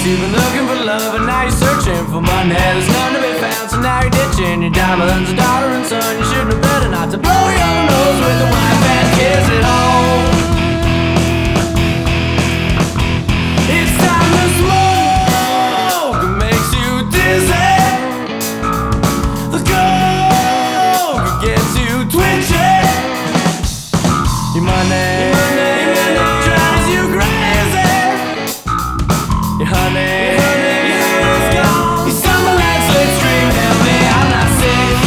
You've been looking for love and now you're searching for money. There's none to be found, so now you're ditching your diamonds, a daughter and son. You should know better not to blow your nose with the wife and kiss it home. It's time to smoke, it makes you dizzy. The coke gets you twitchy. Your money drives you crazy. Your honey is gone. You stumble like slipstream, help me, I'm not safe.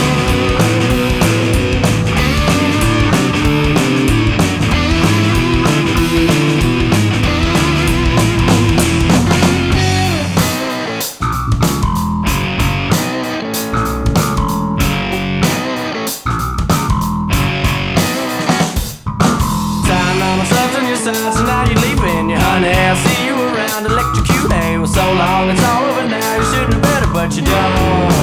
Time on myself on your side, so now you're leaving your honey. I see you around, electrocute. Hey, well, so long, it's all over now. You should know better, but you don't.